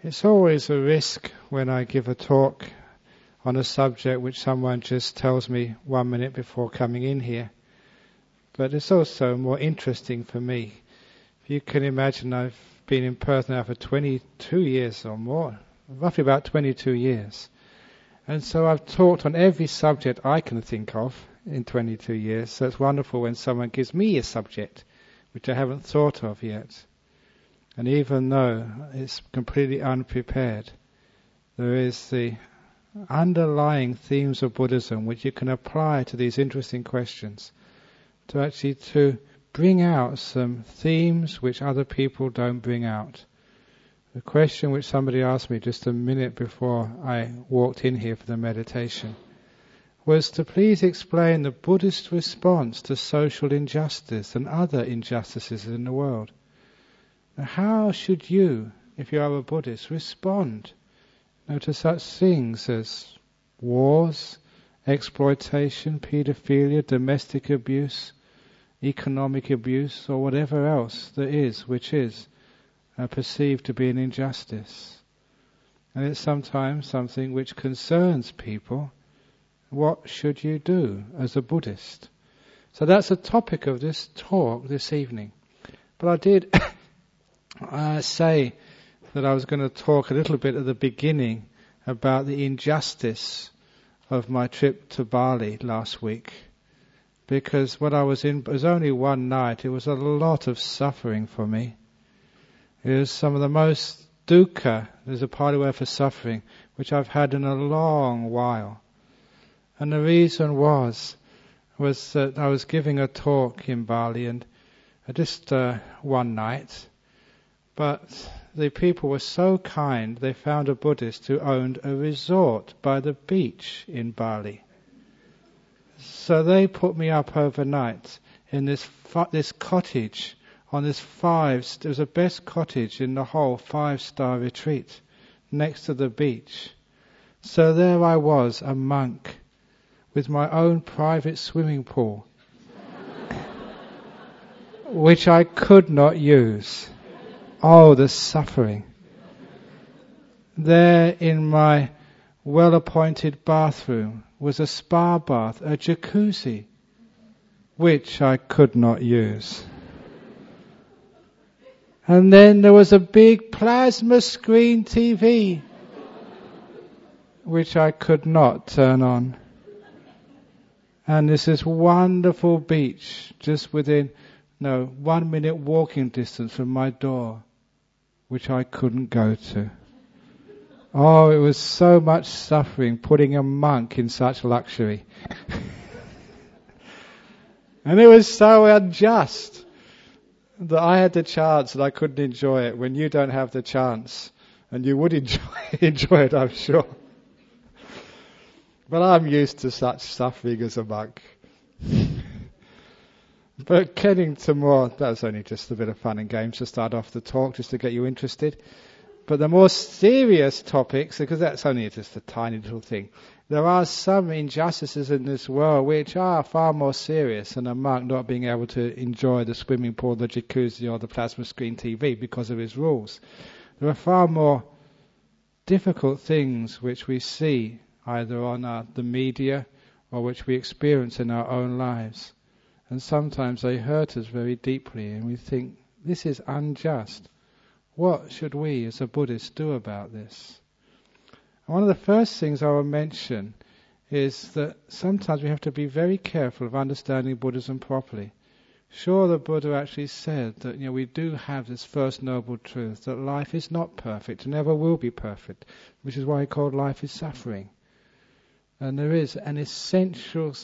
It's always a risk when I give a talk on a subject which someone just tells me 1 minute before coming in here. But it's also more interesting for me. If you can imagine, I've been in Perth now for 22 years or more, roughly about 22 years. And so I've talked on every subject I can think of in 22 years. So it's wonderful when someone gives me a subject which I haven't thought of yet. And even though it's completely unprepared, there is the underlying themes of Buddhism which you can apply to these interesting questions to bring out some themes which other people don't bring out. The question which somebody asked me just a minute before I walked in here for the meditation was to please explain the Buddhist response to social injustice and other injustices in the world. Now, how should you, if you are a Buddhist, respond to such things as wars, exploitation, paedophilia, domestic abuse, economic abuse, or whatever else there is which is perceived to be an injustice? And it's sometimes something which concerns people. What should you do as a Buddhist? So that's the topic of this talk this evening. But I did say that I was going to talk a little bit at the beginning about the injustice of my trip to Bali last week. Because what I was in was only one night. It was a lot of suffering for me. It was some of the most dukkha, there's a Pali word for suffering, which I've had in a long while. And the reason was that I was giving a talk in Bali, and just one night, but the people were so kind, they found a Buddhist who owned a resort by the beach in Bali. So they put me up overnight in this cottage on this it was the best cottage in the whole 5-star retreat next to the beach. So there I was, a monk, with my own private swimming pool, which I could not use. Oh, the suffering. There in my well-appointed bathroom was a spa bath, a jacuzzi, which I could not use. And then there was a big plasma screen TV, which I could not turn on. And there's this wonderful beach just within 1 minute walking distance from my door, which I couldn't go to. Oh, it was so much suffering putting a monk in such luxury. And it was so unjust that I had the chance and I couldn't enjoy it when you don't have the chance. And you would enjoy it, I'm sure. But I'm used to such suffering as a monk. But getting to more, that was only just a bit of fun and games to start off the talk, just to get you interested. But the more serious topics, because that's only just a tiny little thing, there are some injustices in this world which are far more serious than a monk not being able to enjoy the swimming pool, the jacuzzi or the plasma screen TV because of his rules. There are far more difficult things which we see either on the media or which we experience in our own lives. And sometimes they hurt us very deeply and we think, this is unjust. What should we as a Buddhist do about this? And one of the first things I will mention is that sometimes we have to be very careful of understanding Buddhism properly. Sure, the Buddha actually said that we do have this first noble truth, that life is not perfect and never will be perfect, which is why he called life is suffering. And there is an essential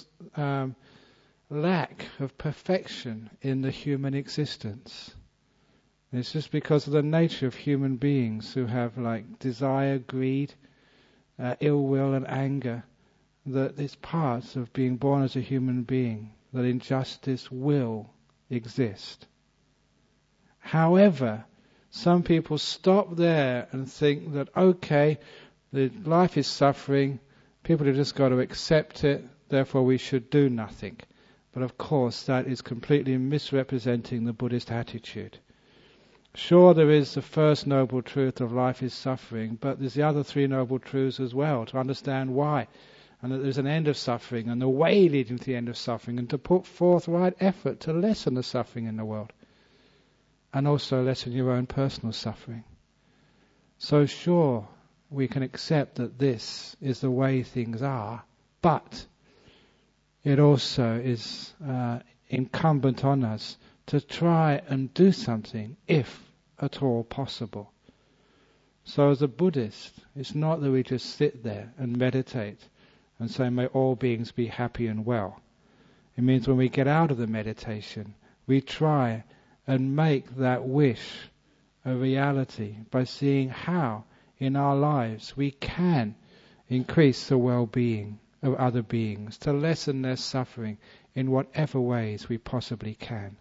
lack of perfection in the human existence. It's just because of the nature of human beings who have desire, greed, ill will and anger, that it's part of being born as a human being, that injustice will exist. However, some people stop there and think that, okay, the life is suffering, people have just got to accept it, therefore we should do nothing. But of course that is completely misrepresenting the Buddhist attitude. Sure, there is the first noble truth of life is suffering, but there's the other three noble truths as well, to understand why, and that there's an end of suffering, and the way leading to the end of suffering, and to put forth right effort to lessen the suffering in the world, and also lessen your own personal suffering. So sure, we can accept that this is the way things are, but it also is incumbent on us to try and do something, if at all possible. So as a Buddhist, it's not that we just sit there and meditate and say, may all beings be happy and well. It means when we get out of the meditation, we try and make that wish a reality by seeing how in our lives we can increase the well-being of other beings, to lessen their suffering in whatever ways we possibly can.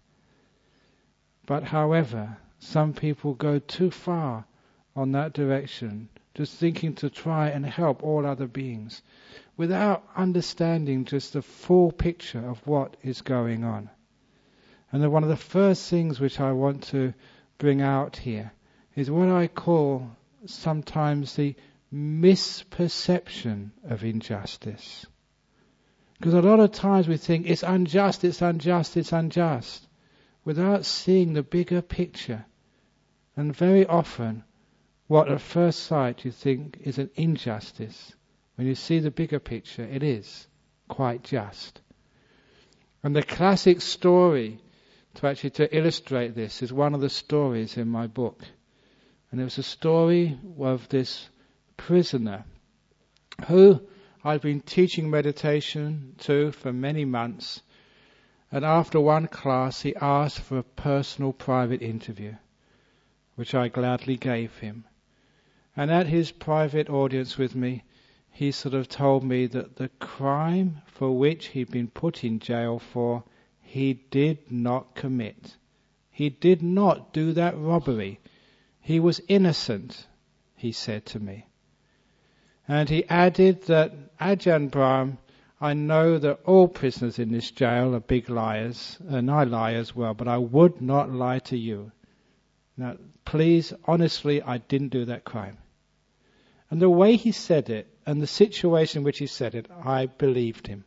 But however, some people go too far on that direction, just thinking to try and help all other beings, without understanding just the full picture of what is going on. And one of the first things which I want to bring out here is what I call sometimes the misperception of injustice. Because a lot of times we think it's unjust, it's unjust, it's unjust, without seeing the bigger picture. And very often, what at first sight you think is an injustice, when you see the bigger picture, it is quite just. And the classic story to illustrate this is one of the stories in my book. And it was a story of this prisoner who I'd been teaching meditation to for many months. And after one class, he asked for a personal private interview, which I gladly gave him. And at his private audience with me, he sort of told me that the crime for which he'd been put in jail for, he did not commit. He did not do that robbery. He was innocent, he said to me. And he added that, Ajahn Brahm, I know that all prisoners in this jail are big liars, and I lie as well, but I would not lie to you. Now, please, honestly, I didn't do that crime. And the way he said it, and the situation in which he said it, I believed him.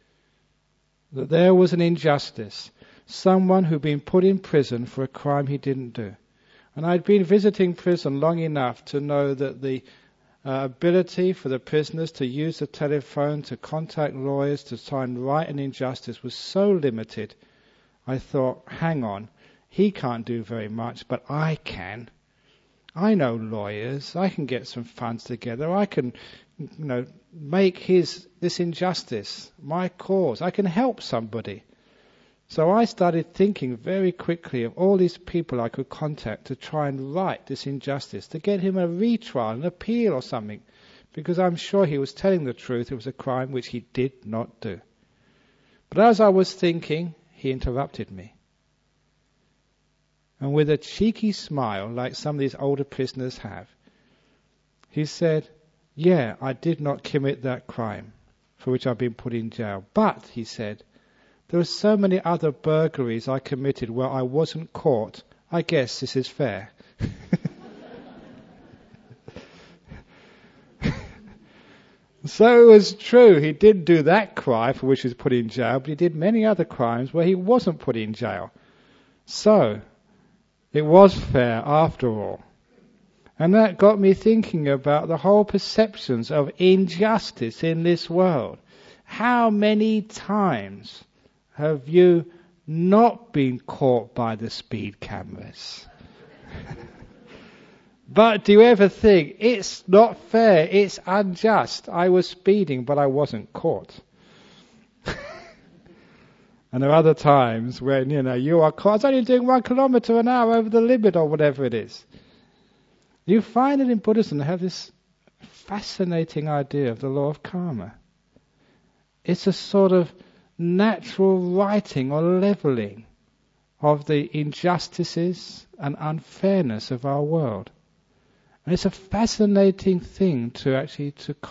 That there was an injustice. Someone who'd been put in prison for a crime he didn't do. And I'd been visiting prison long enough to know that the ability for the prisoners to use the telephone, to contact lawyers, to try and right an injustice was so limited. I thought, hang on, he can't do very much, but I can. I know lawyers. I can get some funds together. I can, make this injustice my cause. I can help somebody. So I started thinking very quickly of all these people I could contact to try and right this injustice, to get him a retrial, an appeal or something, because I'm sure he was telling the truth. It was a crime which he did not do. But as I was thinking, he interrupted me. And with a cheeky smile, like some of these older prisoners have, he said, yeah, I did not commit that crime for which I've been put in jail. But, he said, there are so many other burglaries I committed where I wasn't caught. I guess this is fair. So it was true. He did do that crime for which he was put in jail, but he did many other crimes where he wasn't put in jail. So it was fair after all. And that got me thinking about the whole perceptions of injustice in this world. How many times have you not been caught by the speed cameras? But do you ever think, it's not fair, it's unjust. I was speeding, but I wasn't caught. And there are other times when, you are caught. I was only doing 1 kilometer an hour over the limit or whatever it is. You find it in Buddhism, they have this fascinating idea of the law of karma. It's a sort of natural righting or leveling of the injustices and unfairness of our world. And it's a fascinating thing to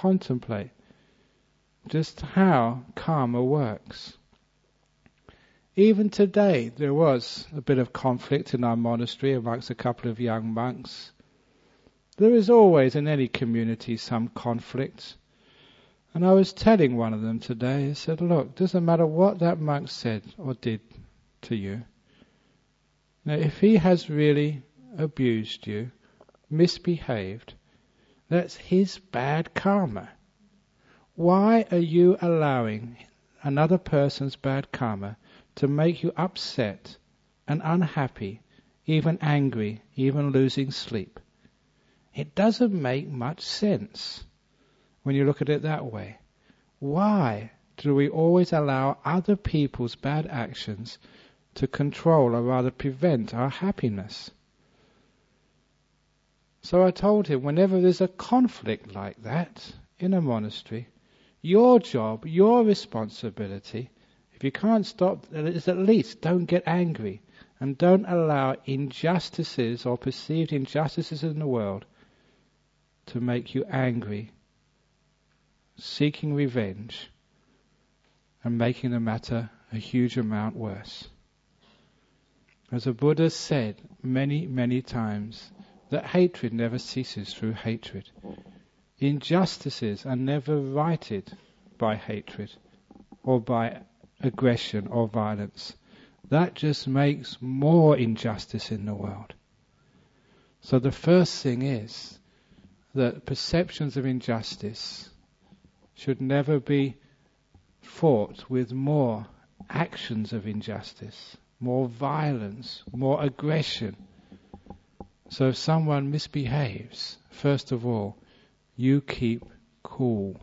contemplate just how karma works. Even today, there was a bit of conflict in our monastery amongst a couple of young monks. There is always in any community some conflict. And I was telling one of them today, I said, look, doesn't matter what that monk said or did to you. Now, if he has really abused you, misbehaved, that's his bad karma. Why are you allowing another person's bad karma to make you upset and unhappy, even angry, even losing sleep? It doesn't make much sense when you look at it that way. Why do we always allow other people's bad actions to control or rather prevent our happiness? So I told him, whenever there's a conflict like that in a monastery, your job, your responsibility, if you can't stop, is at least don't get angry and don't allow injustices or perceived injustices in the world to make you angry, seeking revenge and making the matter a huge amount worse. As the Buddha said many, many times, that hatred never ceases through hatred. Injustices are never righted by hatred or by aggression or violence. That just makes more injustice in the world. So the first thing is that perceptions of injustice should never be fought with more actions of injustice, more violence, more aggression. So if someone misbehaves, first of all, you keep cool.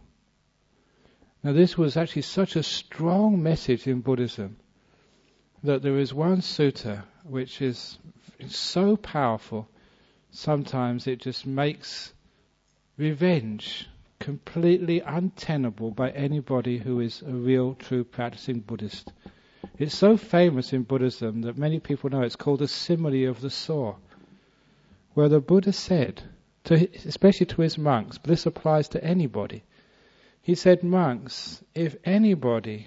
Now this was actually such a strong message in Buddhism that there is one sutta which is so powerful, sometimes it just makes revenge completely untenable by anybody who is a real, true practicing Buddhist. It's so famous in Buddhism that many people know it's called the simile of the saw, where the Buddha said, especially to his monks, but this applies to anybody, he said, monks, if anybody,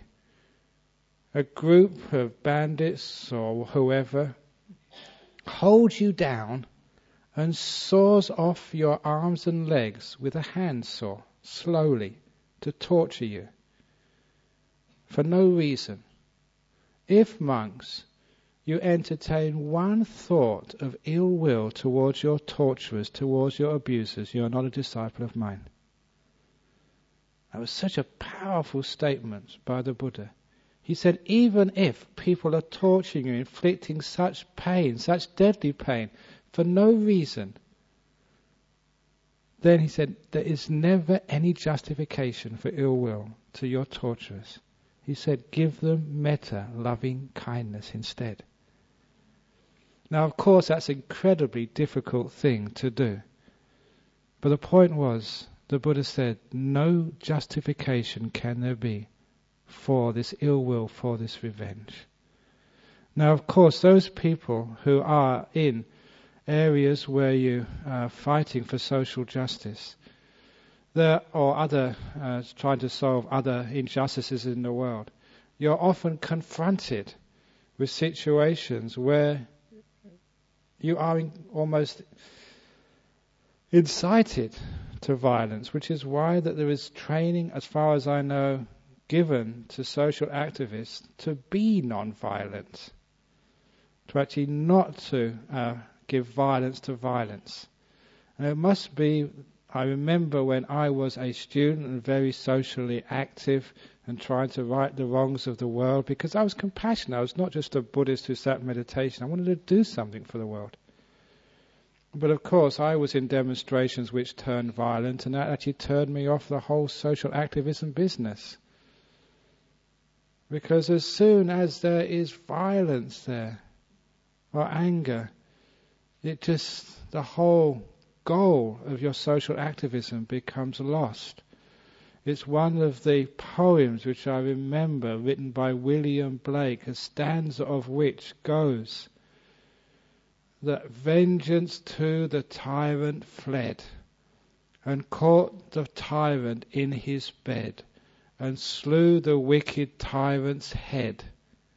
a group of bandits or whoever, holds you down and saws off your arms and legs with a handsaw, slowly, to torture you, for no reason. If, monks, you entertain one thought of ill will towards your torturers, towards your abusers, you are not a disciple of mine. That was such a powerful statement by the Buddha. He said, even if people are torturing you, inflicting such pain, such deadly pain, for no reason, then he said, there is never any justification for ill will to your torturers. He said, give them metta, loving kindness instead. Now, of course, that's an incredibly difficult thing to do. But the point was, the Buddha said, no justification can there be for this ill will, for this revenge. Now, of course, those people who are in areas where you are fighting for social justice, or other trying to solve other injustices in the world, you're often confronted with situations where you are almost incited to violence, which is why that there is training, as far as I know, given to social activists to be non-violent, to actually not to give violence to violence. And it must be, I remember when I was a student and very socially active and trying to right the wrongs of the world, because I was compassionate. I was not just a Buddhist who sat in meditation. I wanted to do something for the world. But of course I was in demonstrations which turned violent, and that actually turned me off the whole social activism business. Because as soon as there is violence there, or anger, the whole goal of your social activism becomes lost. It's one of the poems which I remember, written by William Blake, a stanza of which goes that vengeance to the tyrant fled, and caught the tyrant in his bed, and slew the wicked tyrant's head,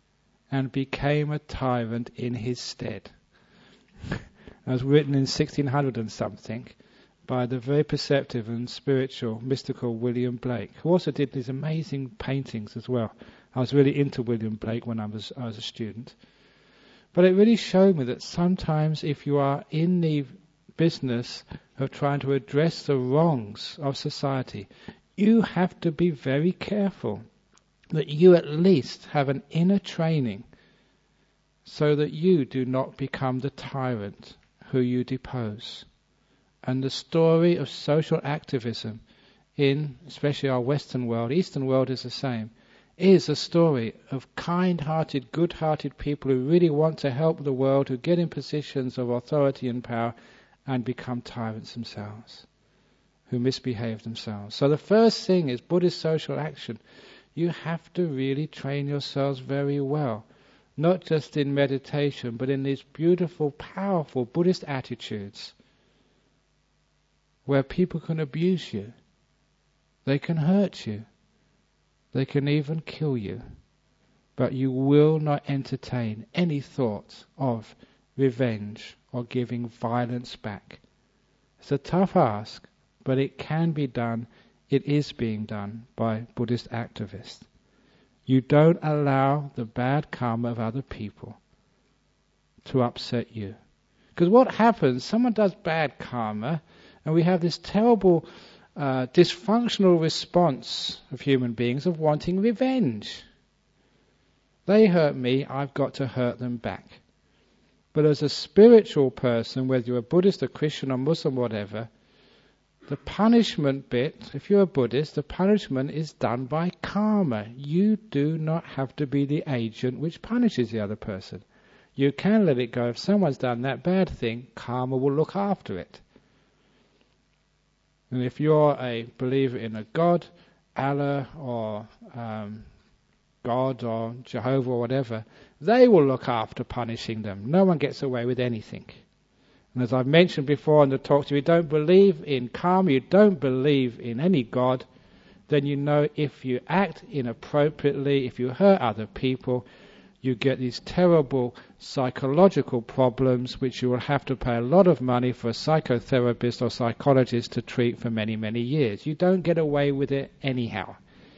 and became a tyrant in his stead. It was written in 1600 and something by the very perceptive and spiritual, mystical William Blake, who also did these amazing paintings as well. I was really into William Blake when I was a student. But it really showed me that sometimes if you are in the business of trying to address the wrongs of society, you have to be very careful that you at least have an inner training so that you do not become the tyrant who you depose. And the story of social activism in, especially our Western world, Eastern world is the same, is a story of kind-hearted, good-hearted people who really want to help the world, who get in positions of authority and power and become tyrants themselves, who misbehave themselves. So the first thing is Buddhist social action. You have to really train yourselves very well, not just in meditation, but in these beautiful, powerful Buddhist attitudes where people can abuse you, they can hurt you, they can even kill you, but you will not entertain any thought of revenge or giving violence back. It's a tough ask, but it can be done. It is being done by Buddhist activists. You don't allow the bad karma of other people to upset you. Because what happens, someone does bad karma, and we have this terrible dysfunctional response of human beings of wanting revenge. They hurt me, I've got to hurt them back. But as a spiritual person, whether you're a Buddhist, a Christian, or Muslim, whatever, the punishment bit, if you're a Buddhist, the punishment is done by karma. You do not have to be the agent which punishes the other person. You can let it go. If someone's done that bad thing, karma will look after it. And if you're a believer in a God, Allah or God or Jehovah or whatever, they will look after punishing them. No one gets away with anything. And as I've mentioned before in the talks, if you don't believe in karma, you don't believe in any God, then you know if you act inappropriately, if you hurt other people, you get these terrible psychological problems which you will have to pay a lot of money for a psychotherapist or psychologist to treat for many, many years. You don't get away with it anyhow.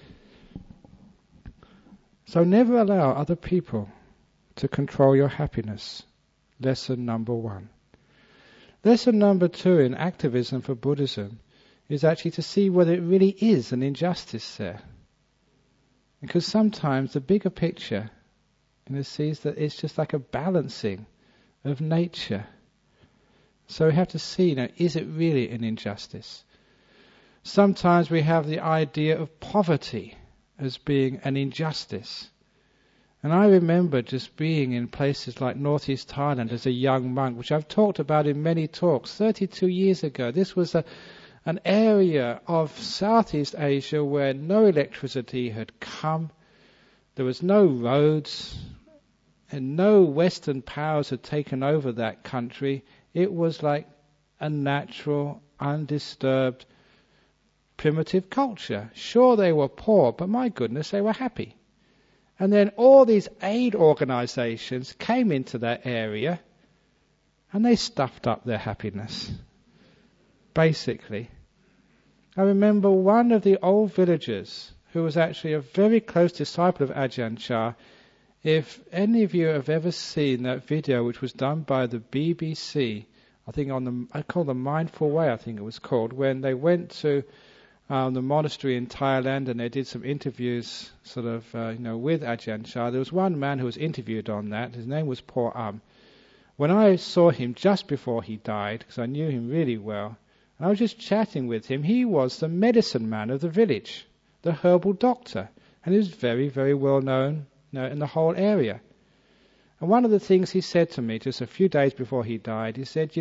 So never allow other people to control your happiness. Lesson number 1. Lesson number 2 in activism for Buddhism is actually to see whether it really is an injustice there. Because sometimes the bigger picture sees that it's just like a balancing of nature. So we have to see, is it really an injustice? Sometimes we have the idea of poverty as being an injustice. And I remember just being in places like northeast Thailand as a young monk, which I've talked about in many talks 32 years ago. This was an area of Southeast Asia where no electricity had come. There was no roads, and no Western powers had taken over that country. It was like a natural, undisturbed, primitive culture. Sure, they were poor, but my goodness, they were happy. And then all these aid organizations came into that area, and they stuffed up their happiness, basically. I remember one of the old villagers, who was actually a very close disciple of Ajahn Chah. If any of you have ever seen that video, which was done by the BBC, I think I call the Mindful Way, I think it was called, when they went to the monastery in Thailand and they did some interviews, with Ajahn Chah. There was one man who was interviewed on that. His name was Paul When I saw him just before he died, because I knew him really well, and I was just chatting with him, he was the medicine man of the village, the herbal doctor, and he was very, very well known in the whole area. And one of the things he said to me just a few days before he died, he said,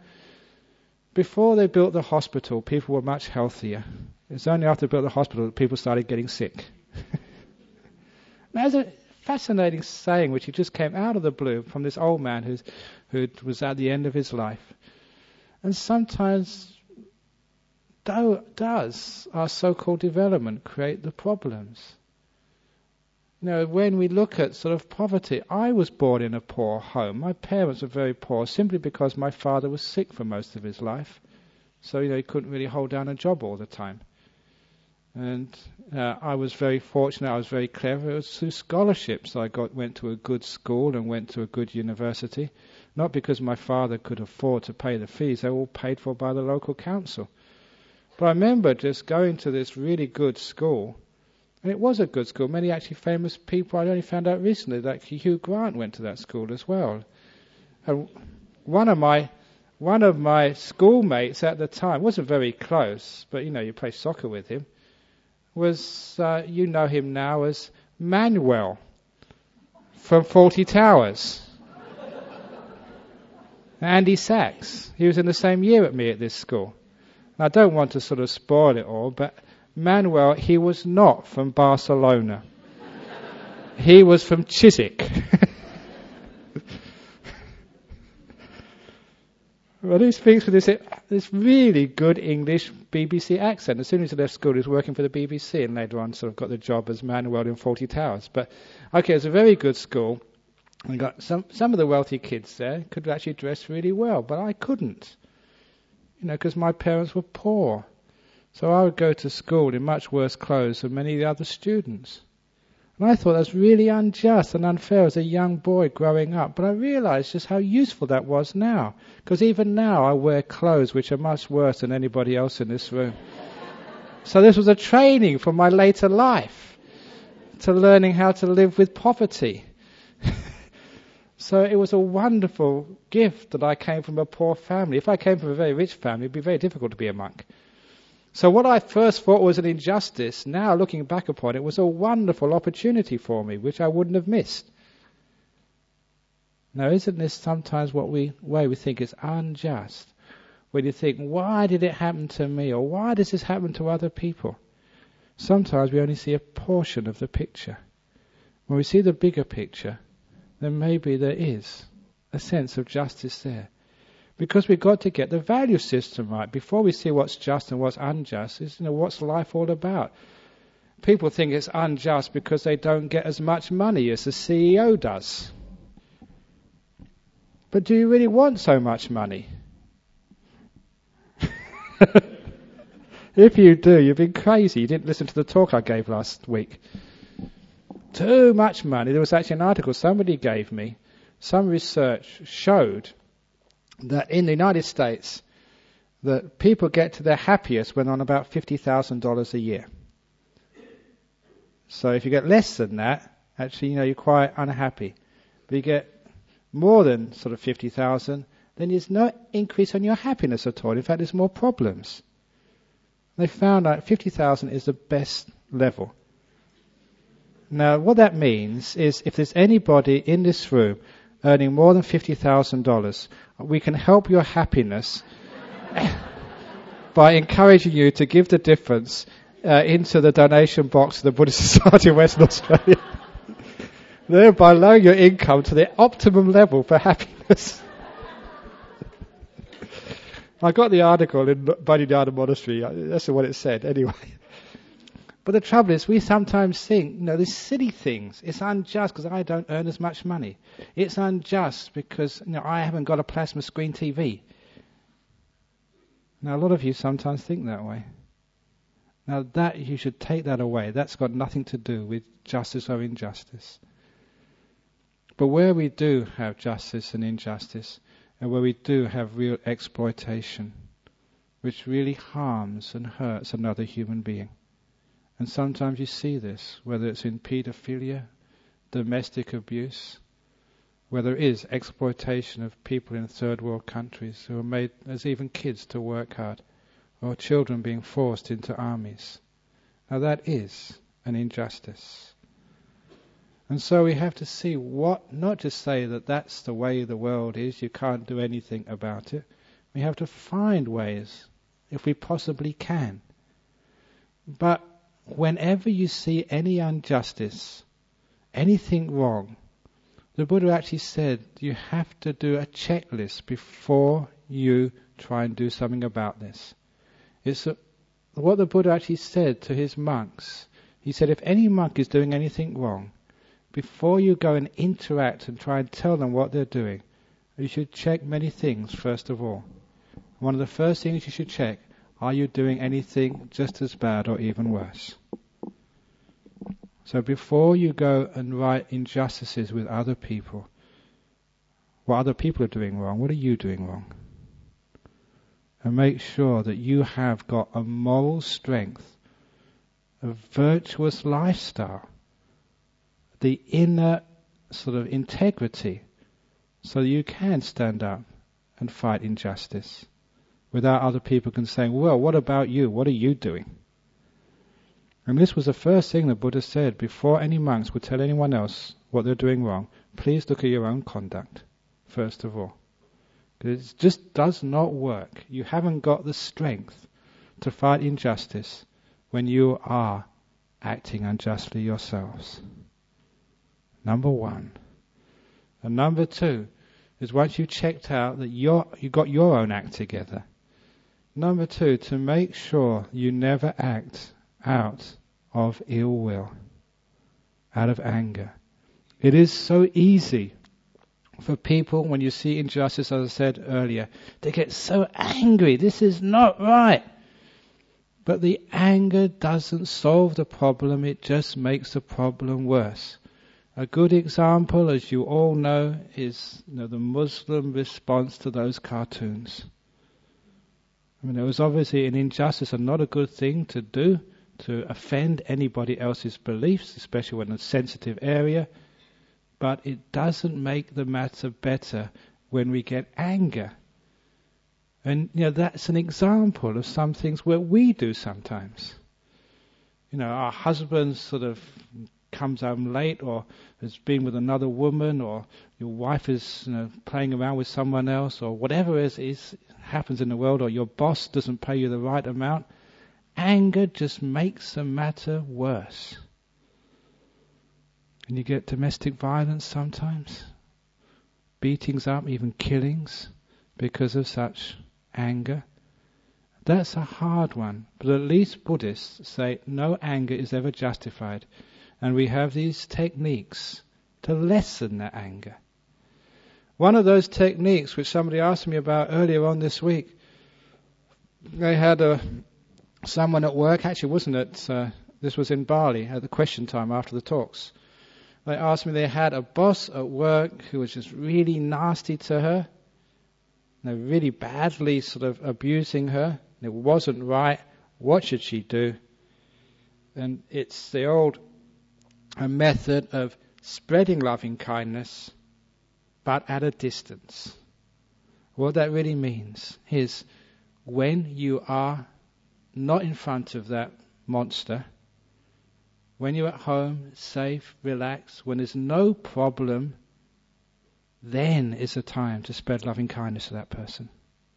before they built the hospital, people were much healthier. It's only after they built the hospital that people started getting sick. That's a fascinating saying which just came out of the blue from this old man who was at the end of his life. And sometimes does our so-called development create the problems? when we look at sort of poverty, I was born in a poor home. My parents were very poor simply because my father was sick for most of his life. So, he couldn't really hold down a job all the time. And I was very fortunate, I was very clever. It was through scholarships I went to a good school and went to a good university. Not because my father could afford to pay the fees, they were all paid for by the local council. But I remember just going to this really good school, and it was a good school. Many actually famous people, I only found out recently, that Hugh Grant went to that school as well. And one of my schoolmates at the time, wasn't very close, but you play soccer with him, was, you know him now as Manuel from Fawlty Towers. Andy Sachs. He was in the same year at me at this school. And I don't want to sort of spoil it all, but Manuel, he was not from Barcelona. He was from Chiswick. Well, he speaks with this really good English BBC accent. As soon as he left school, he was working for the BBC, and later on sort of got the job as Manuel in Fawlty Towers. But, okay, it was a very good school. We got some of the wealthy kids there could actually dress really well, but I couldn't, because my parents were poor. So I would go to school in much worse clothes than many of the other students. And I thought that was really unjust and unfair as a young boy growing up. But I realized just how useful that was now. Because even now I wear clothes which are much worse than anybody else in this room. So this was a training for my later life to learning how to live with poverty. So it was a wonderful gift that I came from a poor family. If I came from a very rich family, it would be very difficult to be a monk. So what I first thought was an injustice, now looking back upon it, was a wonderful opportunity for me, which I wouldn't have missed. Now, isn't this sometimes way we think is unjust? When you think, why did it happen to me? Or why does this happen to other people? Sometimes we only see a portion of the picture. When we see the bigger picture, then maybe there is a sense of justice there. Because we've got to get the value system right. Before we see what's just and what's unjust, is what's life all about? People think it's unjust because they don't get as much money as the CEO does. But do you really want so much money? If you do, you've been crazy. You didn't listen to the talk I gave last week. Too much money. There was actually an article somebody gave me. Some research showed that in the United States, that people get to their happiest when on about $50,000 a year. So if you get less than that, actually, you're quite unhappy. But you get more than sort of 50,000, then there's no increase on your happiness at all. In fact, there's more problems. They found out 50,000 is the best level. Now, what that means is if there's anybody in this room earning more than $50,000, we can help your happiness by encouraging you to give the difference into the donation box of the Buddhist Society of Western Australia, thereby lowering your income to the optimum level for happiness. I got the article in Bodhidharma Monastery. That's what it said, anyway. But the trouble is, we sometimes think, these silly things. It's unjust because I don't earn as much money. It's unjust because, I haven't got a plasma screen TV. Now, a lot of you sometimes think that way. Now, that you should take that away. That's got nothing to do with justice or injustice. But where we do have justice and injustice, and where we do have real exploitation, which really harms and hurts another human being. And sometimes you see this, whether it's in paedophilia, domestic abuse, where there is exploitation of people in third world countries who are made as even kids to work hard, or children being forced into armies. Now that is an injustice. And so we have to see not just say that that's the way the world is, you can't do anything about it. We have to find ways, if we possibly can. But whenever you see any injustice, anything wrong, the Buddha actually said you have to do a checklist before you try and do something about this. It's what the Buddha actually said to his monks. He said if any monk is doing anything wrong, before you go and interact and try and tell them what they're doing, you should check many things first of all. One of the first things you should check, are you doing anything just as bad or even worse? So before you go and write injustices with other people, what other people are doing wrong, what are you doing wrong? And make sure that you have got a moral strength, a virtuous lifestyle, the inner sort of integrity, so that you can stand up and fight injustice without other people can say, well, what about you? What are you doing? And this was the first thing the Buddha said before any monks would tell anyone else what they're doing wrong. Please look at your own conduct, first of all. Because it just does not work. You haven't got the strength to fight injustice when you are acting unjustly yourselves. Number one. And number two is once you've checked out that you got your own act together. Number two, to make sure you never act out of ill will, out of anger. It is so easy for people, when you see injustice, as I said earlier, they get so angry. This is not right. But the anger doesn't solve the problem, it just makes the problem worse. A good example, as you all know, is the Muslim response to those cartoons. I mean, it was obviously an injustice and not a good thing to do, to offend anybody else's beliefs, especially when it's a sensitive area. But it doesn't make the matter better when we get anger. And that's an example of some things where we do sometimes. Our husband sort of comes home late, or has been with another woman, or your wife is playing around with someone else, or whatever is happens in the world, or your boss doesn't pay you the right amount. Anger just makes the matter worse. And you get domestic violence sometimes, beatings up, even killings, because of such anger. That's a hard one, but at least Buddhists say no anger is ever justified. And we have these techniques to lessen that anger. One of those techniques, which somebody asked me about earlier on this week, they had someone at work, actually wasn't it, this was in Bali, at the question time after the talks. They asked me, they had a boss at work who was just really nasty to her, really badly sort of abusing her. It wasn't right. What should she do? And it's the old method of spreading loving kindness, but at a distance. What that really means is when you are not in front of that monster, when you're at home, safe, relaxed, when there's no problem, then is the time to spread loving kindness to that person.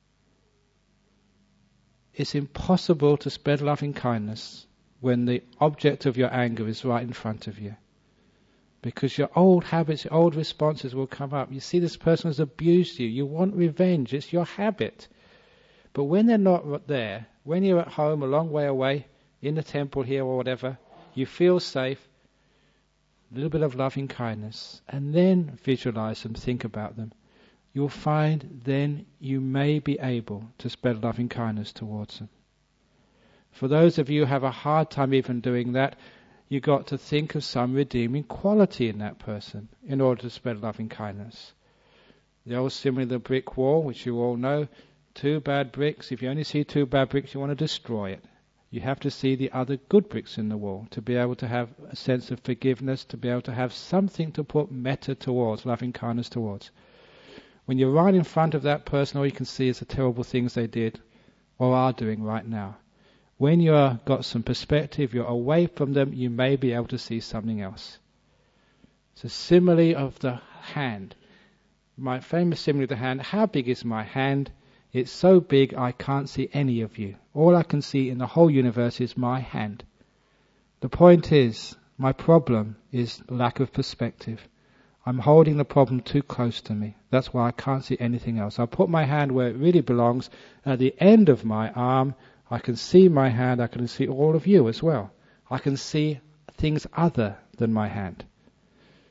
It's impossible to spread loving kindness when the object of your anger is right in front of you. Because your old habits, your old responses will come up. You see this person has abused you. You want revenge. It's your habit. But when they're not there, when you're at home a long way away, in the temple here or whatever, you feel safe, a little bit of loving kindness, and then visualize them, think about them. You'll find then you may be able to spread loving kindness towards them. For those of you who have a hard time even doing that, you've got to think of some redeeming quality in that person in order to spread loving kindness. The old simile of the brick wall, which you all know, 2 bad bricks. If you only see 2 bad bricks, you want to destroy it. You have to see the other good bricks in the wall to be able to have a sense of forgiveness, to be able to have something to put metta towards, loving kindness towards. When you're right in front of that person, all you can see is the terrible things they did or are doing right now. When you've got some perspective, you're away from them, you may be able to see something else. It's a simile of the hand. My famous simile of the hand, how big is my hand? It's so big I can't see any of you. All I can see in the whole universe is my hand. The point is, my problem is lack of perspective. I'm holding the problem too close to me. That's why I can't see anything else. I'll put my hand where it really belongs. At the end of my arm, I can see my hand. I can see all of you as well. I can see things other than my hand.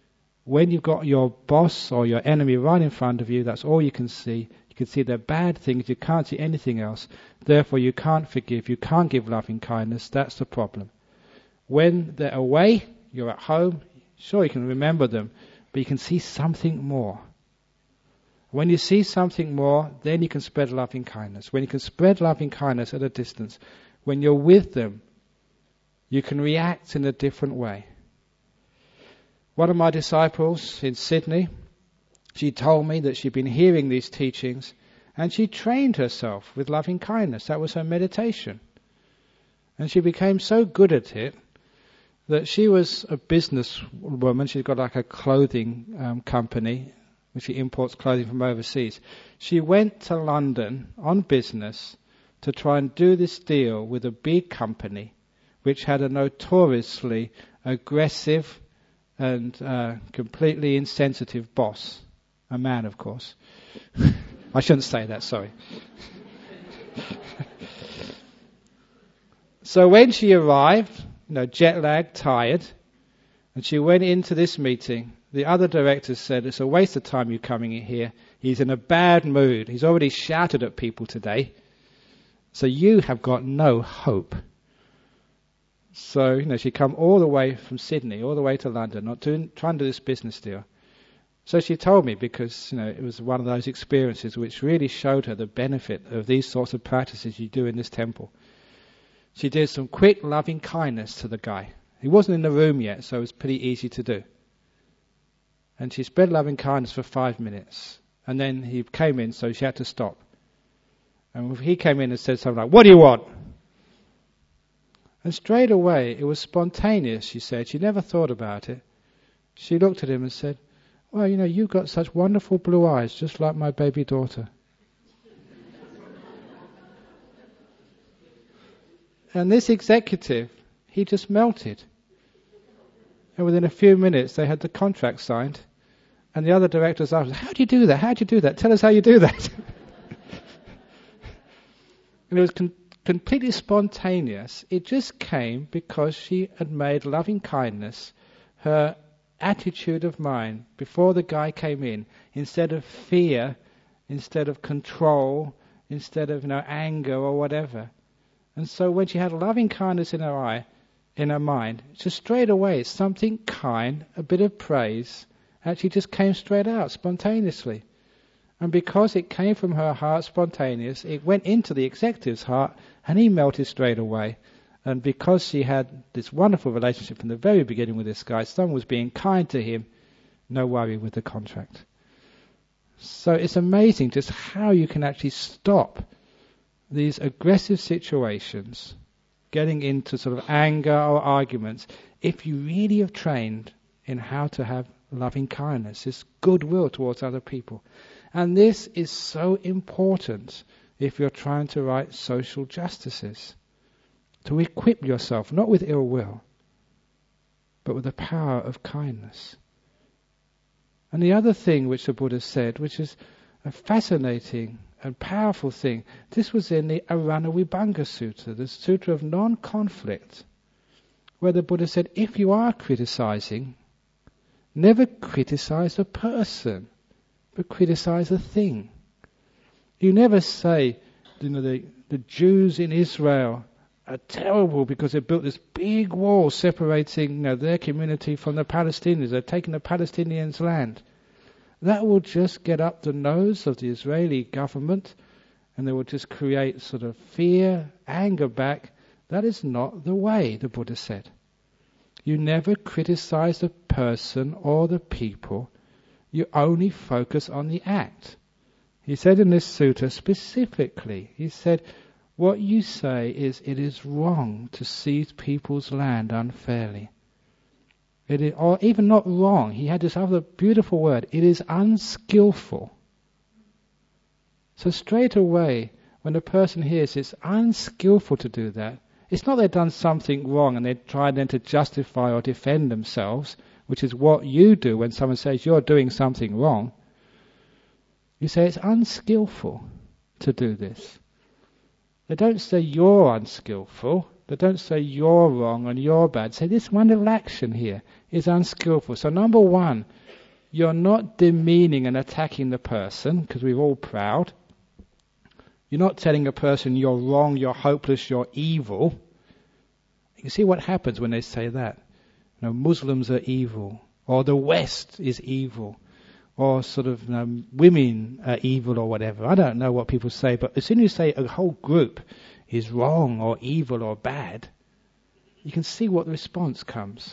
When you've got your boss or your enemy right in front of you, that's all you can see. You can see their bad things, you can't see anything else. Therefore you can't forgive, you can't give loving kindness. That's the problem. When they're away, you're at home, sure you can remember them, but you can see something more. When you see something more, then you can spread loving kindness. When you can spread loving kindness at a distance, when you're with them, you can react in a different way. One of my disciples in Sydney, she told me that she'd been hearing these teachings and she trained herself with loving kindness. That was her meditation. And she became so good at it that she was a businesswoman. She's got like a clothing company, which she imports clothing from overseas. She went to London on business to try and do this deal with a big company which had a notoriously aggressive and completely insensitive boss. A man, of course. I shouldn't say that, sorry. So when she arrived, jet-lagged, tired, and she went into this meeting, the other directors said, it's a waste of time you coming in here. He's in a bad mood. He's already shouted at people today. So you have got no hope. So, she come all the way from Sydney, all the way to London, trying to do this business deal. So she told me, because, it was one of those experiences which really showed her the benefit of these sorts of practices you do in this temple. She did some quick loving kindness to the guy. He wasn't in the room yet, so it was pretty easy to do. And she spread loving kindness for 5 minutes. And then he came in, so she had to stop. And he came in and said something like, "What do you want?" And straight away, it was spontaneous, she said. She never thought about it. She looked at him and said, "Well, you've got such wonderful blue eyes, just like my baby daughter." And this executive, he just melted. And within a few minutes, they had the contract signed. And the other directors asked, "How do you do that? How do you do that? Tell us how you do that." And it was completely spontaneous. It just came because she had made loving kindness her attitude of mind before the guy came in. Instead of fear, instead of control, instead of anger or whatever. And so when she had loving kindness in her mind, just straight away, something kind, a bit of praise, actually just came straight out spontaneously. And because it came from her heart spontaneous, it went into the executive's heart and he melted straight away. And because she had this wonderful relationship from the very beginning with this guy, someone was being kind to him, no worry with the contract. So it's amazing just how you can actually stop these aggressive situations getting into sort of anger or arguments if you really have trained in how to have loving kindness, this goodwill towards other people. And this is so important if you're trying to write social justices. To equip yourself, not with ill will, but with the power of kindness. And the other thing which the Buddha said, which is a fascinating and powerful thing, this was in the Arana Vibhanga Sutta, the Sutra of non-conflict, where the Buddha said, if you are criticizing, never criticize a person, but criticize a thing. You never say, the Jews in Israel are terrible because they built this big wall separating their community from the Palestinians. They're taking the Palestinians' land. That will just get up the nose of the Israeli government and they will just create sort of fear, anger back. That is not the way, the Buddha said. You never criticize the person or the people. You only focus on the act. He said in this sutta specifically, he said, what you say is it is wrong to seize people's land unfairly. It is, or even not wrong, he had this other beautiful word, it is unskillful. So straight away, when a person hears it's unskillful to do that, it's not they've done something wrong and they try then to justify or defend themselves, which is what you do when someone says you're doing something wrong. You say it's unskillful to do this. They don't say you're unskillful. They don't say you're wrong and you're bad. Say this one little action here is unskillful. So number one, you're not demeaning and attacking the person, because we're all proud. You're not telling a person you're wrong, you're hopeless, you're evil. You see what happens when they say that? Muslims are evil, or the West is evil, or sort of women are evil or whatever. I don't know what people say, but as soon as you say a whole group is wrong or evil or bad, you can see what the response comes.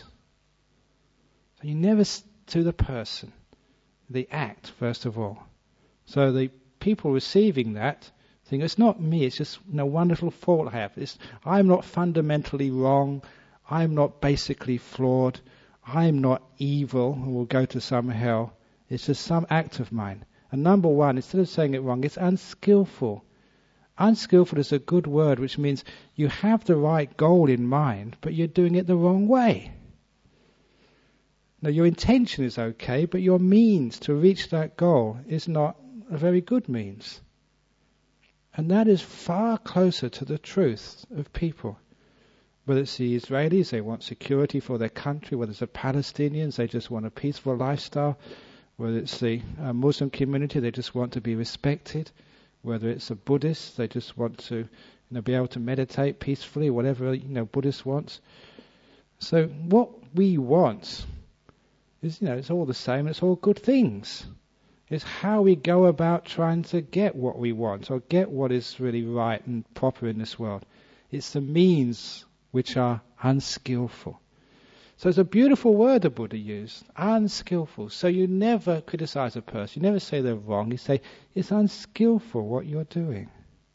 So you never to the person, the act first of all. So the people receiving that think, it's not me, it's just a wonderful fault I have. I'm not fundamentally wrong, I'm not basically flawed, I'm not evil and will go to some hell. It's just some act of mine. And number one, instead of saying it wrong, it's unskillful. Unskillful is a good word, which means you have the right goal in mind, but you're doing it the wrong way. Now, your intention is okay, but your means to reach that goal is not a very good means. And that is far closer to the truth of people. Whether it's the Israelis, they want security for their country. Whether it's the Palestinians, they just want a peaceful lifestyle. Whether it's the Muslim community, they just want to be respected. Whether it's the Buddhists, they just want to be able to meditate peacefully, whatever Buddhist wants. So what we want is, it's all the same, it's all good things. It's how we go about trying to get what we want, or get what is really right and proper in this world. It's the means which are unskillful. So it's a beautiful word the Buddha used, unskillful. So you never criticize a person, you never say they're wrong, you say, it's unskillful what you're doing.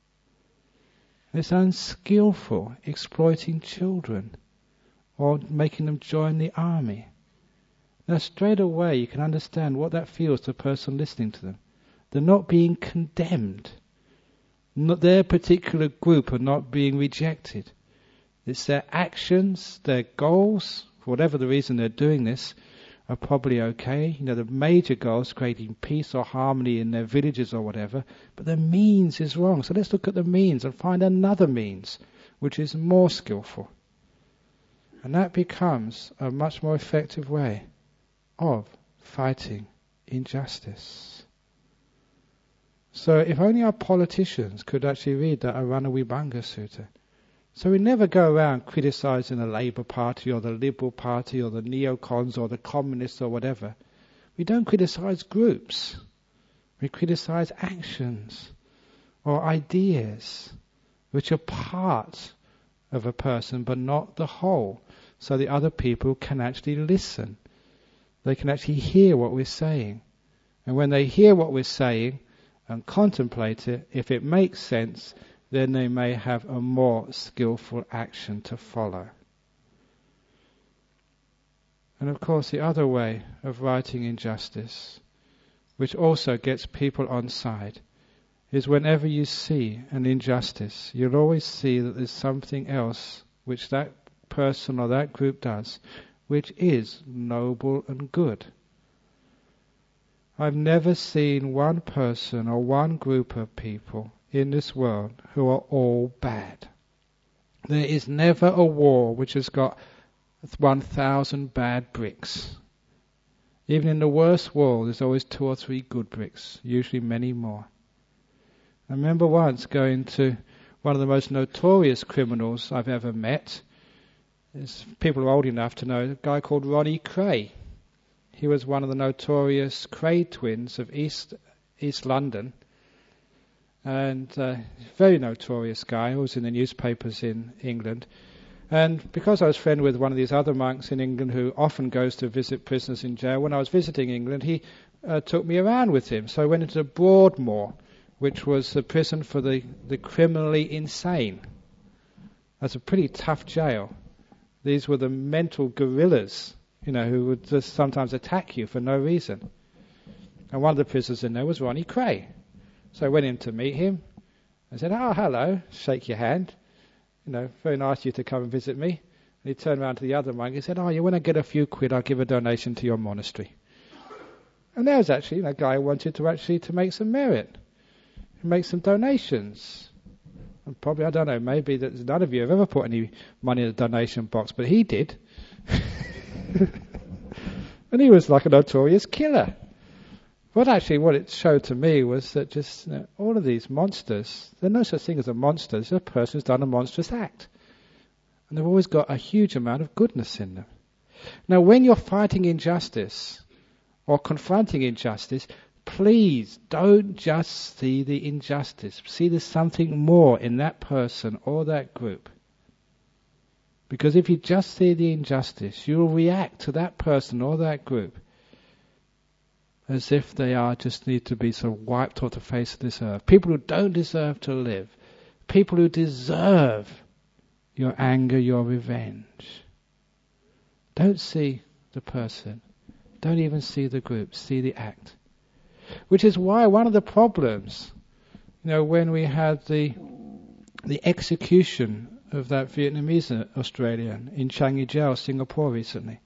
It's unskillful exploiting children, or making them join the army. Now straight away you can understand what that feels to a person listening to them. They're not being condemned. Their particular group are not being rejected. It's their actions, their goals, for whatever the reason they're doing this, are probably okay. The major goals, creating peace or harmony in their villages or whatever, but the means is wrong. So let's look at the means and find another means which is more skillful. And that becomes a much more effective way of fighting injustice. So if only our politicians could actually read that Arana Vibhanga Sutta. So we never go around criticizing the Labour Party or the Liberal Party or the neocons or the communists or whatever. We don't criticize groups. We criticize actions or ideas which are part of a person but not the whole, so the other people can actually listen. They can actually hear what we're saying. And when they hear what we're saying and contemplate it, if it makes sense, then they may have a more skillful action to follow. And of course the other way of righting injustice, which also gets people on side, is whenever you see an injustice, you'll always see that there's something else which that person or that group does, which is noble and good. I've never seen one person or one group of people in this world who are all bad. There is never a wall which has got 1,000 bad bricks. Even in the worst wall, there's always 2 or 3 good bricks, usually many more. I remember once going to one of the most notorious criminals I've ever met. People are old enough to know a guy called Ronnie Kray. He was one of the notorious Kray twins of East London, and very notorious guy, who was in the newspapers in England. And because I was friend with one of these other monks in England who often goes to visit prisoners in jail, when I was visiting England, he took me around with him. So I went into Broadmoor, which was the prison for the criminally insane. That's a pretty tough jail. These were the mental gorillas, who would just sometimes attack you for no reason. And one of the prisoners in there was Ronnie Kray. So I went in to meet him. I said, "Oh, hello," shake your hand. Very nice of you to come and visit me. And he turned around to the other monk and said, "Oh, you want to get a few quid, I'll give a donation to your monastery." And there was actually a guy who wanted to make some merit, make some donations. And probably, I don't know, maybe that none of you have ever put any money in the donation box, but he did. And he was like a notorious killer. What it showed to me was that just all of these monsters, there's no such thing as a monster. It's a person who's done a monstrous act. And they've always got a huge amount of goodness in them. Now, when you're fighting injustice or confronting injustice, please don't just see the injustice. See there's something more in that person or that group. Because if you just see the injustice, you will react to that person or that group as if they just need to be sort of wiped off the face of this earth. People who don't deserve to live. People who deserve your anger, your revenge. Don't see the person. Don't even see the group. See the act. Which is why one of the problems, when we had the execution of that Vietnamese Australian in Changi Jail, Singapore recently.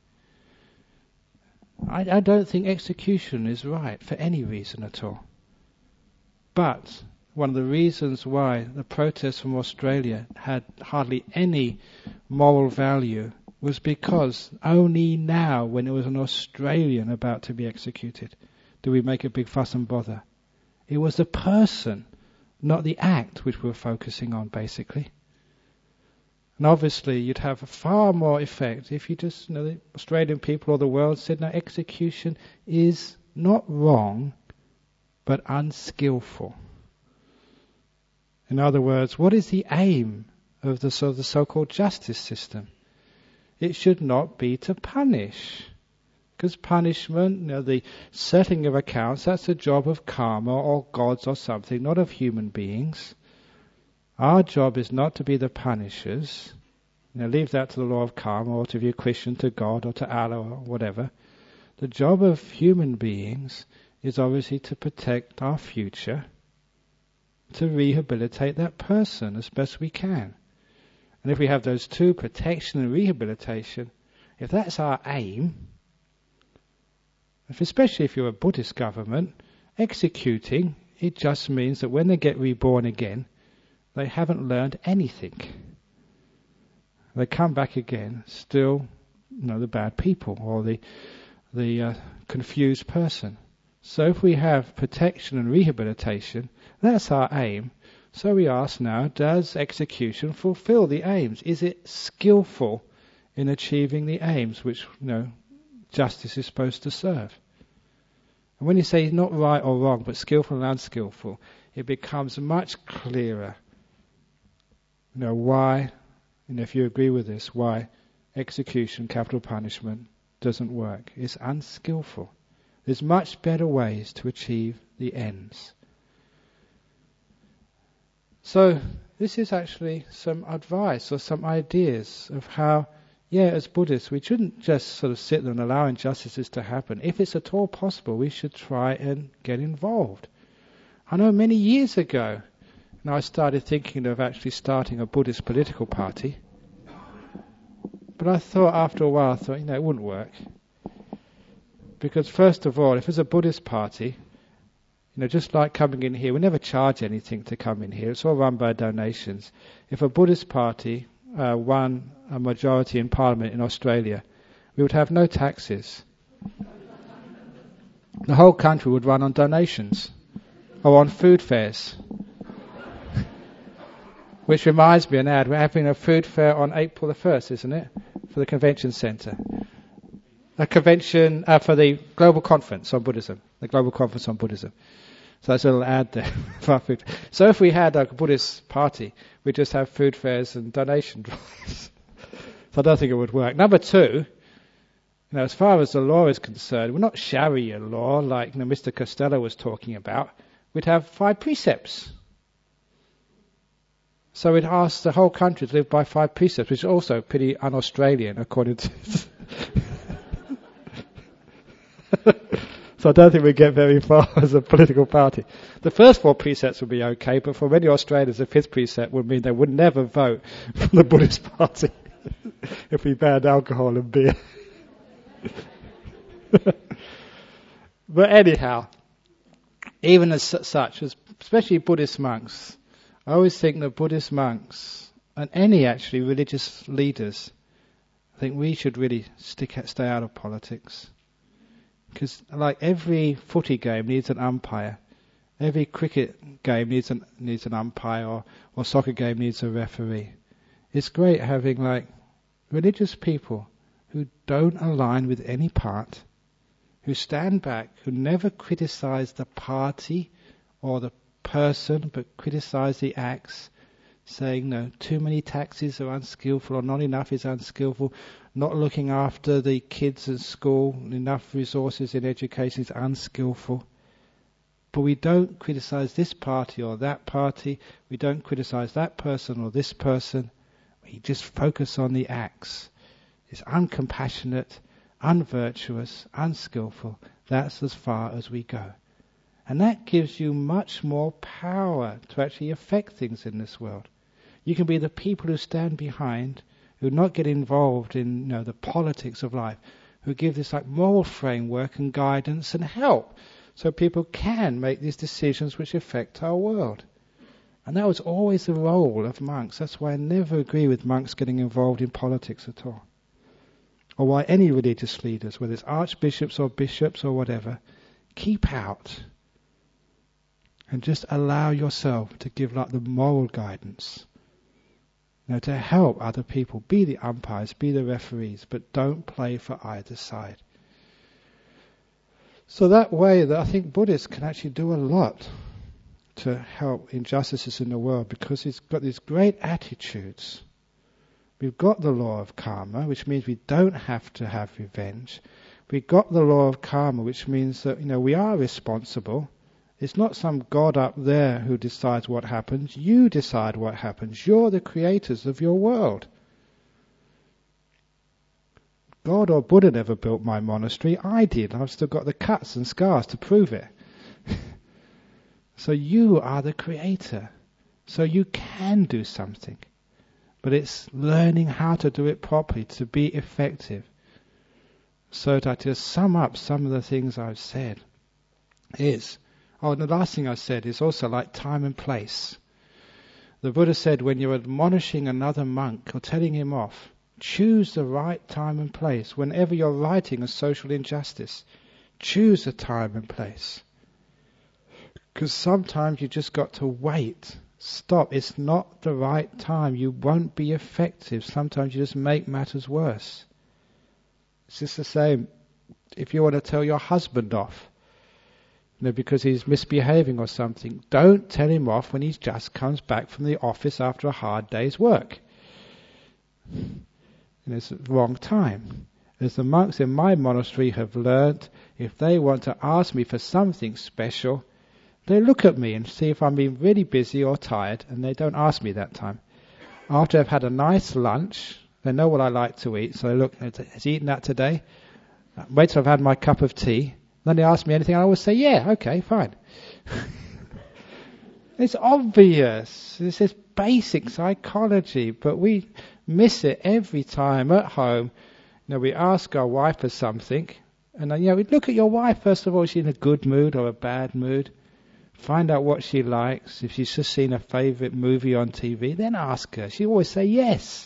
I don't think execution is right for any reason at all. But one of the reasons why the protests from Australia had hardly any moral value was because only now, when it was an Australian about to be executed, do we make a big fuss and bother. It was the person, not the act, which we were focusing on, basically. And obviously, you'd have a far more effect if you just, the Australian people or the world said, no, execution is not wrong, but unskillful. In other words, what is the aim of the so-called justice system? It should not be to punish. Because punishment, the settling of accounts, that's the job of karma or gods or something, not of human beings. Our job is not to be the punishers. Leave that to the law of karma, or to be a Christian, to God, or to Allah, or whatever. The job of human beings is obviously to protect our future, to rehabilitate that person as best we can. And if we have those two, protection and rehabilitation, if that's our aim, especially if you're a Buddhist government, executing, it just means that when they get reborn again, they haven't learned anything. They come back again, still, the bad people or the confused person. So if we have protection and rehabilitation, that's our aim. So we ask now, does execution fulfill the aims? Is it skillful in achieving the aims which, justice is supposed to serve? And when you say not right or wrong, but skillful and unskillful, it becomes much clearer. Why, if you agree with this, why execution, capital punishment, doesn't work. It's unskillful. There's much better ways to achieve the ends. So, this is actually some advice or some ideas of how, as Buddhists, we shouldn't just sort of sit there and allow injustices to happen. If it's at all possible, we should try and get involved. I know many years ago, I started thinking of actually starting a Buddhist political party. But I thought after a while, it wouldn't work. Because first of all, if it's a Buddhist party, just like coming in here, we never charge anything to come in here. It's all run by donations. If a Buddhist party won a majority in Parliament in Australia, we would have no taxes. The whole country would run on donations or on food fairs. Which reminds me, an ad, we're having a food fair on April the 1st, isn't it? For the convention centre. A convention for the Global Conference on Buddhism. The Global Conference on Buddhism. So that's a little ad there for our food. So if we had a Buddhist party, we'd just have food fairs and donation drives. So I don't think it would work. Number two, as far as the law is concerned, we're not Sharia law like Mr. Costello was talking about. We'd have 5 precepts. So we'd ask the whole country to live by 5 precepts, which is also pretty un-Australian, according to... So I don't think we'd get very far as a political party. The first 4 precepts would be okay, but for many Australians, the 5th precept would mean they would never vote for the Buddhist party if we banned alcohol and beer. But anyhow, even as such, especially Buddhist monks, I always think that Buddhist monks, and any actually religious leaders, I think we should really stay out of politics. Because like every footy game needs an umpire. Every cricket game needs an umpire, or soccer game needs a referee. It's great having like religious people who don't align with any part, who stand back, who never criticize the party or the person, but criticize the acts, saying, no, too many taxis are unskillful, or not enough is unskillful, not looking after the kids at school, enough resources in education is unskillful. But we don't criticize this party or that party, we don't criticize that person or this person, we just focus on the acts. It's uncompassionate, unvirtuous, unskillful. That's as far as we go. And that gives you much more power to actually affect things in this world. You can be the people who stand behind, who not get involved in the politics of life, who give this like moral framework and guidance and help, so people can make these decisions which affect our world. And that was always the role of monks. That's why I never agree with monks getting involved in politics at all. Or why any religious leaders, whether it's archbishops or bishops or whatever, keep out. And just allow yourself to give like the moral guidance. To help other people. Be the umpires, be the referees, but don't play for either side. So that way that I think Buddhists can actually do a lot to help injustices in the world, because it's got these great attitudes. We've got the law of karma, which means we don't have to have revenge. We've got the law of karma, which means that we are responsible. It's not some God up there who decides what happens. You decide what happens. You're the creators of your world. God or Buddha never built my monastery. I did. I've still got the cuts and scars to prove it. So you are the creator. So you can do something. But it's learning how to do it properly, to be effective. So to just sum up some of the things I've said is, and the last thing I said is also like time and place. The Buddha said when you're admonishing another monk or telling him off, choose the right time and place. Whenever you're righting a social injustice, choose a time and place. Because sometimes you just got to wait. Stop. It's not the right time. You won't be effective. Sometimes you just make matters worse. It's just the same if you want to tell your husband off, because he's misbehaving or something. Don't tell him off when he just comes back from the office after a hard day's work. It's the wrong time. As the monks in my monastery have learned, if they want to ask me for something special, they look at me and see if I'm being really busy or tired, and they don't ask me that time. After I've had a nice lunch, they know what I like to eat, so they look, has he eaten that today? Wait till I've had my cup of tea. Then they ask me anything, I always say, yeah, okay, fine. It's obvious. This is basic psychology, but we miss it every time at home. We ask our wife for something, and we look at your wife first of all. Is she in a good mood or a bad mood? Find out what she likes. If she's just seen a favourite movie on TV, then ask her. She always say yes.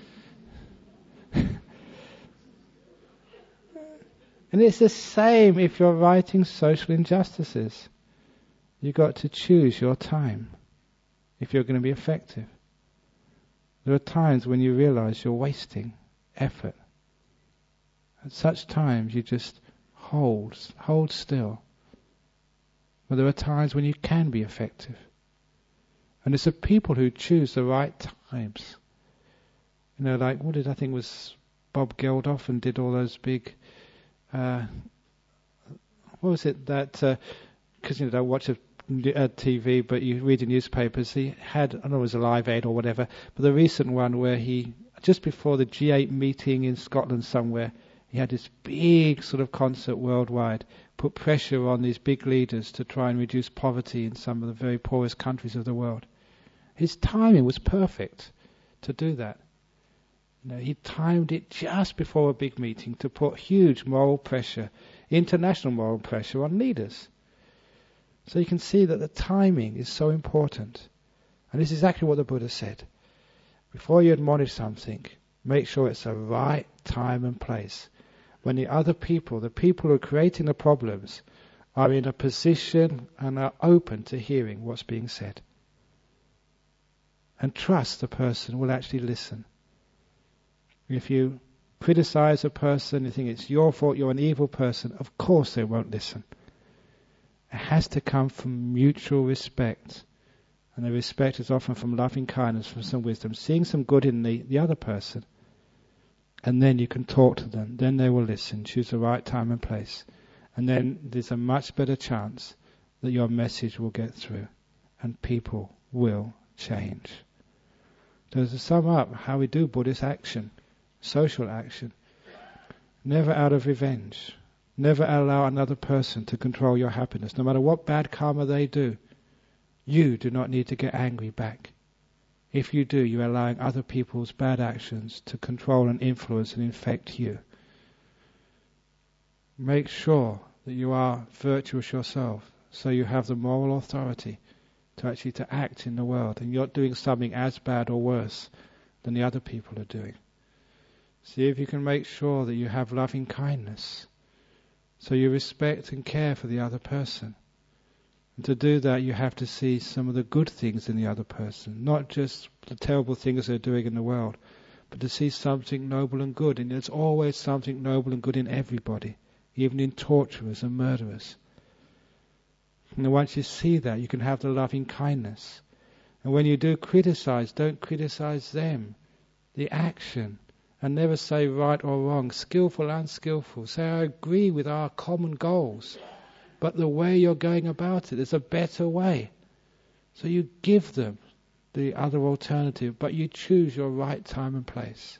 And it's the same if you're righting social injustices. You've got to choose your time if you're going to be effective. There are times when you realize you're wasting effort. At such times you just hold still. But there are times when you can be effective. And it's the people who choose the right times. Like what did I think was Bob Geldof and did all those big what was it that because you don't watch a TV but you read the newspapers, he had, I don't know, it was a Live Aid or whatever, but the recent one where he, just before the G8 meeting in Scotland somewhere, he had this big sort of concert worldwide, put pressure on these big leaders to try and reduce poverty in some of the very poorest countries of the world. His timing was perfect to do that. He timed it just before a big meeting to put huge moral pressure, international moral pressure on leaders. So you can see that the timing is so important. And this is exactly what the Buddha said. Before you admonish something, make sure it's the right time and place. when the other people, the people who are creating the problems, are in a position and are open to hearing what's being said. And trust the person will actually listen. If you criticize a person, you think it's your fault, you're an evil person, of course they won't listen. It has to come from mutual respect. And the respect is often from loving kindness, from some wisdom, seeing some good in the other person. And then you can talk to them. Then they will listen. Choose the right time and place. And then there's a much better chance that your message will get through. And people will change. So to sum up how we do Buddhist action, social action, never out of revenge. Never allow another person to control your happiness. No matter what bad karma they do, you do not need to get angry back. If you do, you're allowing other people's bad actions to control and influence and infect you. Make sure that you are virtuous yourself, so you have the moral authority to actually to act in the world, and you're not doing something as bad or worse than the other people are doing. See if you can make sure that you have loving kindness, so you respect and care for the other person. And to do that, you have to see some of the good things in the other person, not just the terrible things they're doing in the world, but to see something noble and good. And there's always something noble and good in everybody, even in torturers and murderers. And then once you see that, you can have the loving kindness. And when you do criticize, don't criticize them, the action. And never say right or wrong, skillful, unskillful. Say, I agree with our common goals, but the way you're going about it is a better way. So you give them the other alternative, but you choose your right time and place.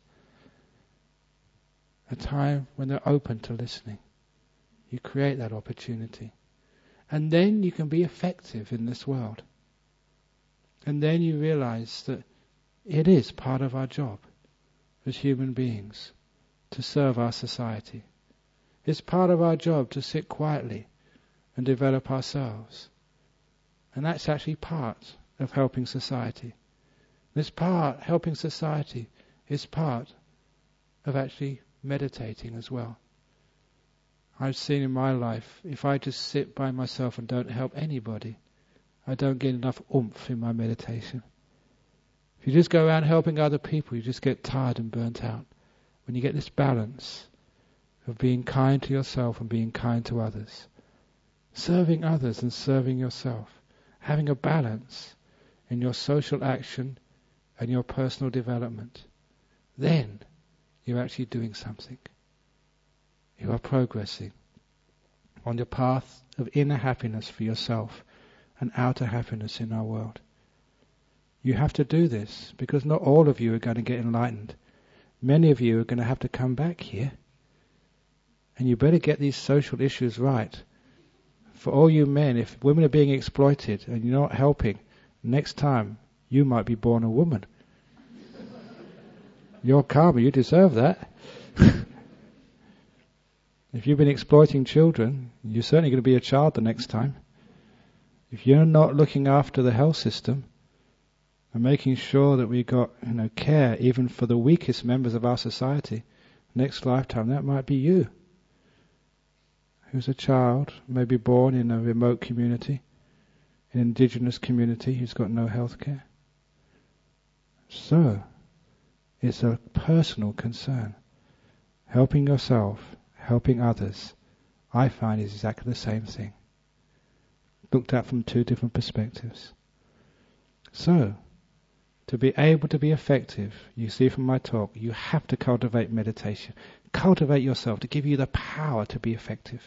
A time when they're open to listening. You create that opportunity. And then you can be effective in this world. And then you realize that it is part of our job as human beings to serve our society. It's part of our job to sit quietly and develop ourselves. And that's actually part of helping society. Helping society is part of actually meditating as well. I've seen in my life, if I just sit by myself and don't help anybody, I don't get enough oomph in my meditation. If you just go around helping other people, you just get tired and burnt out. When you get this balance of being kind to yourself and being kind to others, serving others and serving yourself, having a balance in your social action and your personal development, then you're actually doing something. You are progressing on your path of inner happiness for yourself and outer happiness in our world. You have to do this because not all of you are going to get enlightened. Many of you are going to have to come back here. And you better get these social issues right. For all you men, if women are being exploited and you're not helping, next time you might be born a woman. Your karma, you deserve that. If you've been exploiting children, you're certainly going to be a child the next time. If you're not looking after the health system, and making sure that we got care even for the weakest members of our society, next lifetime that might be you, who's a child, maybe born in a remote community, an indigenous community who's got no health care. So, it's a personal concern. Helping yourself, helping others, I find is exactly the same thing. Looked at from two different perspectives. So, to be able to be effective, you see from my talk, you have to cultivate meditation. Cultivate yourself to give you the power to be effective.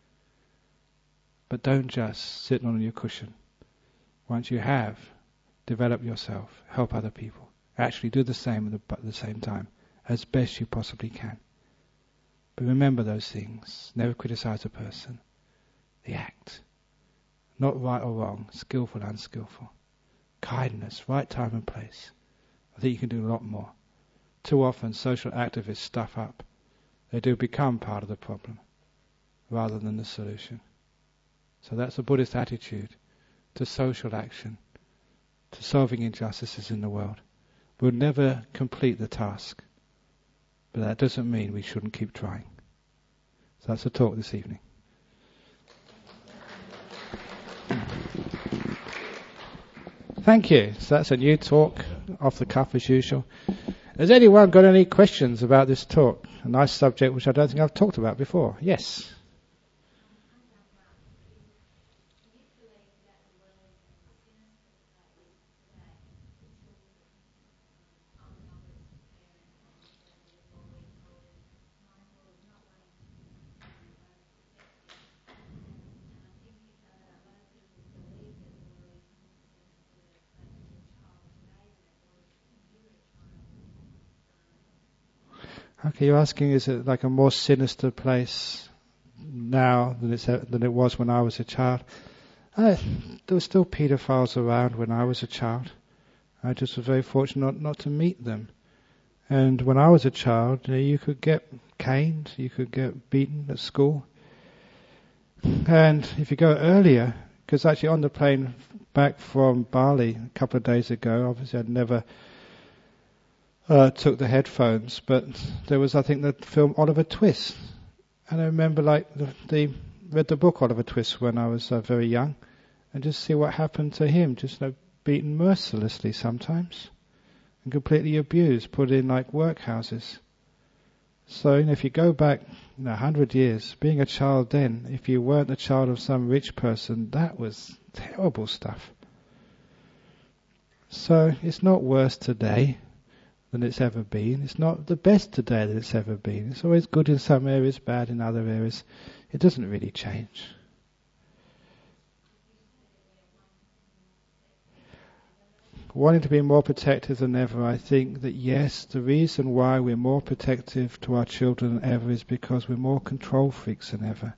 But don't just sit on your cushion. Once you have, develop yourself, help other people. Actually do the same at the same time, as best you possibly can. But remember those things. Never criticize a person. The act. Not right or wrong, skillful, unskillful. Kindness, right time and place. I think you can do a lot more. Too often social activists stuff up. They do become part of the problem rather than the solution. So that's a Buddhist attitude to social action, to solving injustices in the world. We'll never complete the task, but that doesn't mean we shouldn't keep trying. So that's the talk this evening. Thank you. So that's a new talk, off the cuff as usual. Has anyone got any questions about this talk? A nice subject which I don't think I've talked about before. Yes. Okay, you're asking, is it like a more sinister place now than it was when I was a child? There were still paedophiles around when I was a child. I just was very fortunate not to meet them. And when I was a child, you could get caned, you could get beaten at school. And if you go earlier, because actually on the plane back from Bali a couple of days ago, obviously I'd never took the headphones, but there was, I think, the film Oliver Twist. And I remember read the book Oliver Twist when I was very young, and just see what happened to him, just beaten mercilessly sometimes, and completely abused, put in like workhouses. So if you go back 100 years, being a child then, if you weren't a child of some rich person, that was terrible stuff. So it's not worse today than it's ever been. It's not the best today than it's ever been. It's always good in some areas, bad in other areas. It doesn't really change. Wanting to be more protective than ever, I think that yes, the reason why we're more protective to our children than ever is because we're more control freaks than ever.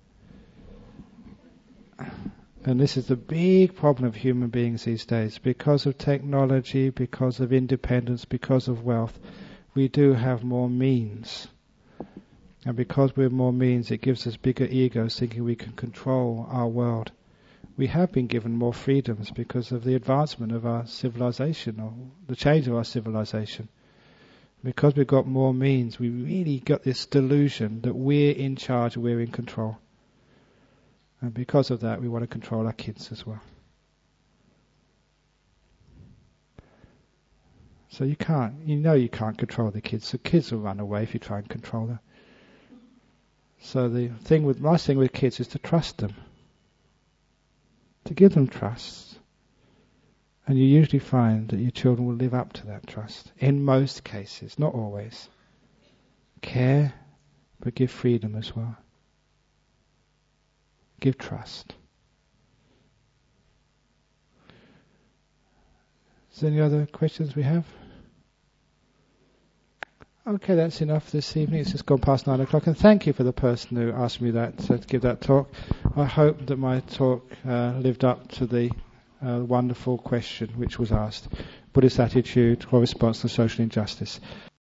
And this is the big problem of human beings these days. Because of technology, because of independence, because of wealth, we do have more means. And because we have more means, it gives us bigger egos thinking we can control our world. We have been given more freedoms because of the advancement of our civilization, or the change of our civilization. Because we've got more means, we really got this delusion that we're in charge, we're in control. And because of that, we want to control our kids as well. So you can't control the kids. So kids will run away if you try and control them. So my thing with kids is to trust them. To give them trust. And you usually find that your children will live up to that trust. In most cases, not always. Care, but give freedom as well. Give trust. Is there any other questions we have? Okay, that's enough this evening. It's just gone past 9 o'clock. And thank you for the person who asked me that to give that talk. I hope that my talk lived up to the wonderful question which was asked. Buddhist attitude or response to social injustice.